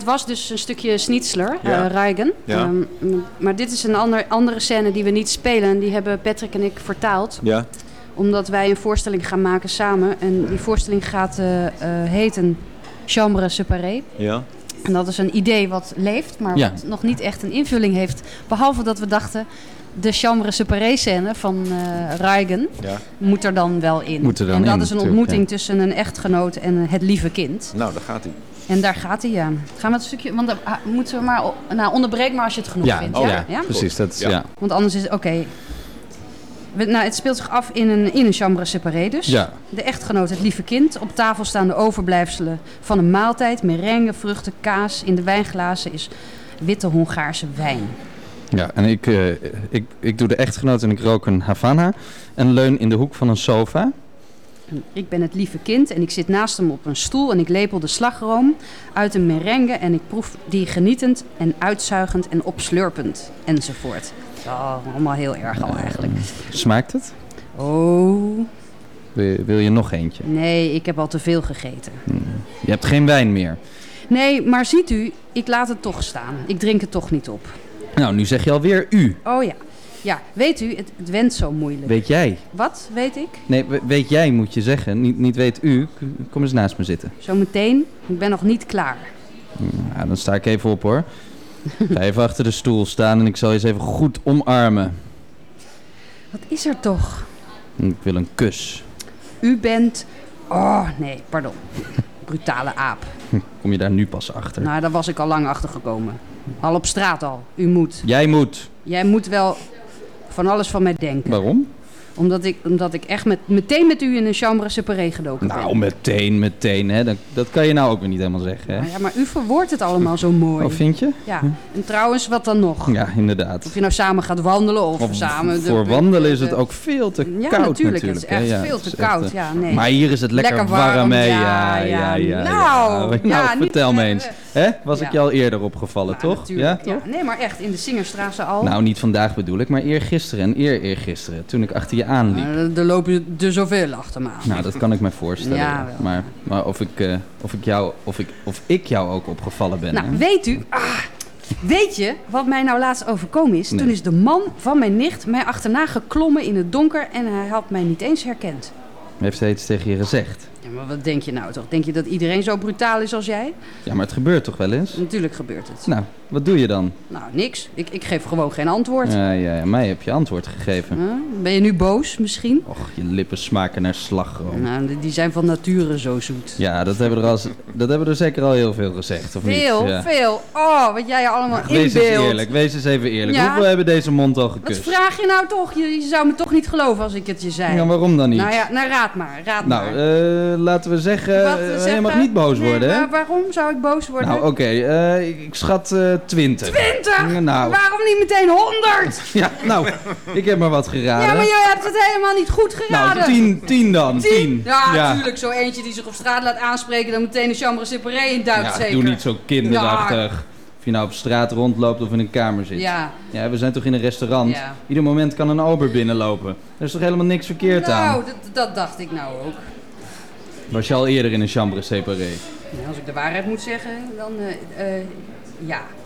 Het was dus een stukje Schnitzler, Ja. Reigen. Ja. Maar dit is een andere scène die we niet spelen. Die hebben Patrick en ik vertaald. Ja. Omdat wij een voorstelling gaan maken samen. En die voorstelling gaat heten Chambre Séparée. Ja. En dat is een idee wat leeft, maar wat nog niet echt een invulling heeft. Behalve dat we dachten, de Chambre Séparée scène van Reigen moet er dan wel in. En dat is een ontmoeting tussen een echtgenoot en het lieve kind. Nou, daar gaat hij. En daar gaat hij, ja. Gaan we het stukje... Want dan moeten we maar... Nou, onderbreek maar als je het genoeg vindt. Ja, precies. Dat is, ja. Want anders is het... Oké. Nou, het speelt zich af in een chambre séparée dus. Ja. De echtgenoot, het lieve kind. Op tafel staan de overblijfselen van een maaltijd. Merengue, vruchten, kaas. In de wijnglazen is witte Hongaarse wijn. Ja, en ik doe de echtgenoot en ik rook een Havana. En leun in de hoek van een sofa. Ik ben het lieve kind en ik zit naast hem op een stoel en ik lepel de slagroom uit een merengue en ik proef die genietend en uitzuigend en opslurpend enzovoort. Oh, allemaal heel erg al eigenlijk. Smaakt het? Oh. Wil je nog eentje? Nee, ik heb al te veel gegeten. Je hebt geen wijn meer? Nee, maar ziet u, ik laat het toch staan. Ik drink het toch niet op. Nou, nu zeg je alweer u. Oh ja. Ja, weet u, het went zo moeilijk. Weet jij? Wat, weet ik? Nee, weet jij moet je zeggen. Niet weet u. Kom eens naast me zitten. Zometeen, ik ben nog niet klaar. Nou, dan sta ik even op hoor. Ga even achter de stoel staan en ik zal je eens even goed omarmen. Wat is er toch? Ik wil een kus. U bent... Oh, nee, pardon. Brutale aap. Kom je daar nu pas achter? Nou, daar was ik al lang achter gekomen. Al op straat al. U moet. Jij moet. Jij moet wel van alles van mij denken. Waarom? Omdat ik echt meteen met u in een chambre séparée gedoken ben. Nou, meteen. Hè? Dat kan je nou ook weer niet helemaal zeggen. Hè? Nou ja, maar u verwoordt het allemaal zo mooi. Oh, vind je? Ja. En trouwens, wat dan nog? Ja, inderdaad. Of je nou samen gaat wandelen of samen... Voor wandelen is het ook veel te koud natuurlijk. Het is echt veel te koud. Ja, nee. Maar hier is het lekker warm, hè? Ja. Nou, vertel me eens. Hè? Was ik je al eerder opgevallen, toch? Natuurlijk. Ja? Nee, maar echt, in de Singerstraße al. Nou, niet vandaag bedoel ik, maar eergisteren en eergisteren, toen ik achter je aanliep. Er lopen er zoveel achter me aan. Nou, dat kan ik me voorstellen. Ja, wel. Maar of ik jou ook opgevallen ben. Nou, hè? weet u... Weet je wat mij nou laatst overkomen is? Nee. Toen is de man van mijn nicht mij achterna geklommen in het donker en hij had mij niet eens herkend. Heeft hij iets tegen je gezegd? Ja, maar wat denk je nou toch? Denk je dat iedereen zo brutaal is als jij? Ja, maar het gebeurt toch wel eens? Natuurlijk gebeurt het. Nou, wat doe je dan? Nou, niks. Ik geef gewoon geen antwoord. Ja, mij heb je antwoord gegeven. Ben je nu boos misschien? Och, je lippen smaken naar slagroom. Nou, die zijn van nature zo zoet. Ja, dat hebben er zeker al heel veel gezegd, of niet? Veel. Oh, wat jij allemaal Wees inbeeldt. eens even eerlijk. Ja. Hoeveel hebben deze mond al gekust? Wat vraag je nou toch? Je zou me toch niet geloven als ik het je zei. Ja, waarom dan niet? Nou ja, raad maar. Laten we zeggen, je mag niet boos worden, hè? Maar waarom zou ik boos worden? Nou, oké, ik schat 20. 20? Nou. Waarom niet meteen 100? Ja, nou, ik heb maar wat geraden. Ja, maar jij hebt het helemaal niet goed geraden. Nou, 10 dan. 10. Ja, natuurlijk. Zo eentje die zich op straat laat aanspreken, dan meteen een chambre séparée in duikt, zeker. Doe niet zo kinderachtig. Of je nou op straat rondloopt of in een kamer zit. Ja, we zijn toch in een restaurant. Ja. Ieder moment kan een ober binnenlopen. Er is toch helemaal niks verkeerd aan? Nou, dat dacht ik nou ook. Was je al eerder in een chambre séparée? Nou, als ik de waarheid moet zeggen, dan ja.